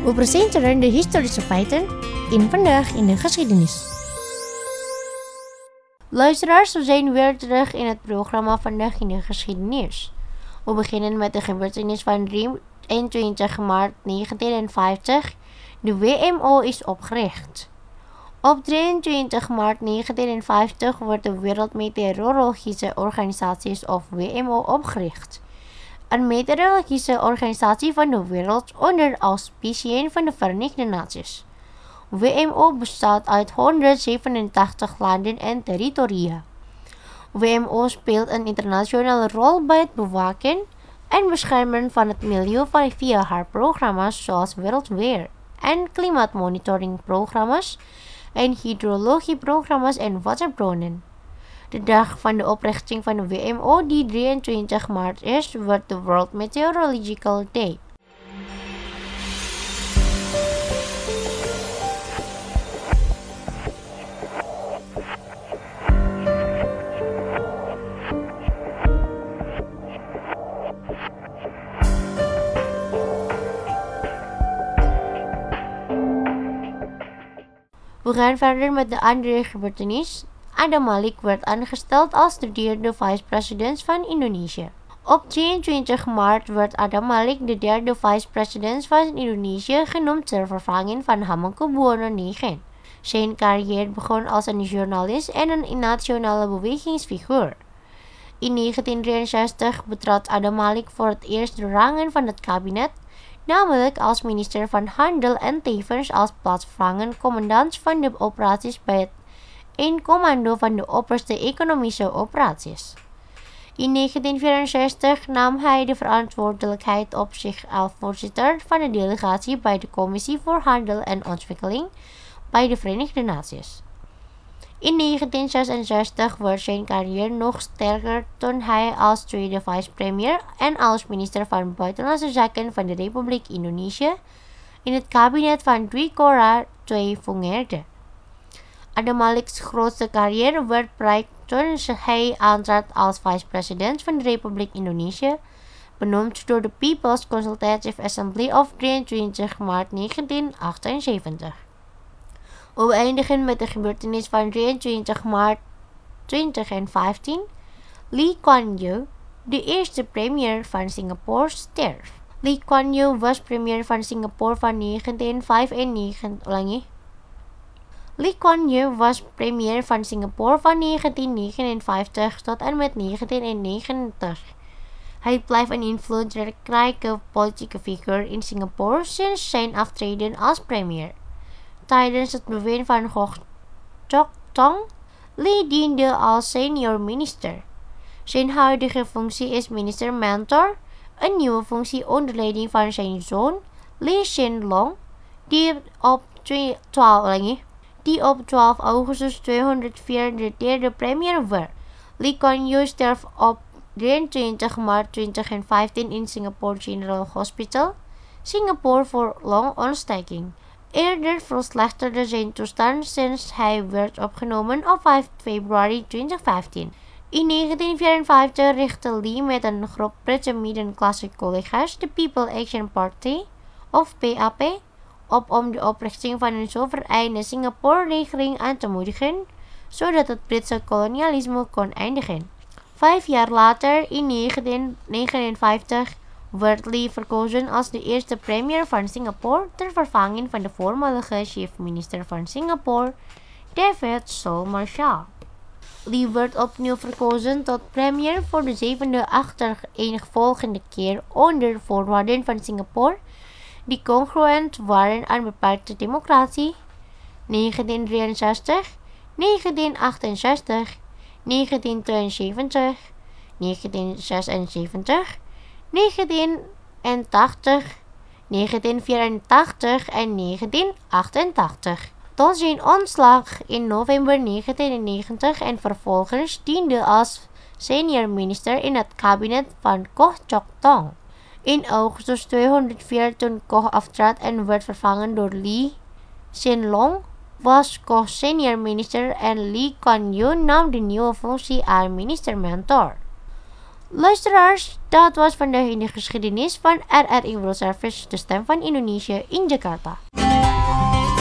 We presenteren de historische feiten in Vandaag in de Geschiedenis. Luisteraars, we zijn weer terug in het programma Vandaag in de Geschiedenis. We beginnen met de gebeurtenis van 23 maart 1950. De WMO is opgericht. Op 23 maart 1950 wordt de Wereldmeteorologische Organisatie of WMO opgericht. Een meteorologische organisatie van de wereld onder auspiciën van de Verenigde Naties. WMO bestaat uit 187 landen en territoria. WMO speelt een internationale rol bij het bewaken en beschermen van het milieu via haar programma's zoals wereldweer en klimaatmonitoringprogramma's en hydrologieprogramma's en waterbronnen. De dag van de oprichting van de WMO, die 23 maart is, wordt de World Meteorological Day. We gaan verder met de andere gebeurtenis. Adam Malik werd aangesteld als de derde vice-president van Indonesië. Op 23 maart werd Adam Malik de derde vice-president van Indonesië genoemd ter vervanging van Hamengkubuwono IX. Zijn carrière begon als een journalist en een nationale bewegingsfiguur. In 1963 betrad Adam Malik voor het eerst de rangen van het kabinet, namelijk als minister van Handel en tevens als plaatsvervangend commandant van de operaties bij het commando van de opperste economische operaties. In 1964 nam hij de verantwoordelijkheid op zich als voorzitter van de delegatie bij de Commissie voor Handel en Ontwikkeling bij de Verenigde Naties. In 1966 werd zijn carrière nog sterker toen hij als tweede vice-premier en als minister van Buitenlandse Zaken van de Republiek Indonesië in het kabinet van Dwi Korra II fungeerde. Adam Malik's grootste carrière werd bereikt toen hij aantrad als vice-president van de Republiek Indonesië, benoemd door de People's Consultative Assembly op 23 maart 1978. We eindigen met de gebeurtenis van 23 maart 2015. Lee Kuan Yew, de eerste premier van Singapore, stierf. Lee Kuan Yew was premier van Singapore van 1995. Lee Kuan Yew was premier van Singapore van 1959 tot en met 1990. Hij blijft een invloedrijke politieke figuur in Singapore sinds zijn aftreden als premier. Tijdens het bewind van Goh Chok Tong, Lee diende als senior minister. Zijn huidige functie is minister-mentor, een nieuwe functie onder leiding van zijn zoon Lee Hsien Loong, die op 12 augustus 204 de derde premier werd. Lee Kuan Yew stierf op 23 maart 2015 in Singapore General Hospital, Singapore voor longontsteking. Eerder verslechterde zijn toestand sinds hij werd opgenomen op 5 februari 2015. In 1954 richtte Lee met een groep Britse middenklasse collega's de People Action Party, of PAP, op om de oprichting van een soevereine Singapore-regering aan te moedigen, zodat het Britse kolonialisme kon eindigen. 5 jaar later, in 1959, werd Lee verkozen als de eerste premier van Singapore ter vervanging van de voormalige chief-minister van Singapore, David Sol Marshall. Lee werd opnieuw verkozen tot premier voor de 7e achtereenvolgende keer onder voorwaarden van Singapore, die congruent waren aan beperkte democratie: 1963, 1968, 1972, 1976, 1980, 1984 en 1988. Tot zijn ontslag in november 1990 en vervolgens diende als senior minister in het kabinet van Goh Chok Tong. In augustus 204, toen Goh aftrad en werd vervangen door Lee Hsien Loong, was Goh senior minister en Lee Kuan Yew nam de nieuwe functie aan minister-mentor. Luisteraars, dat was vandaag in de geschiedenis van RRI World Service, de stem van Indonesië in Jakarta.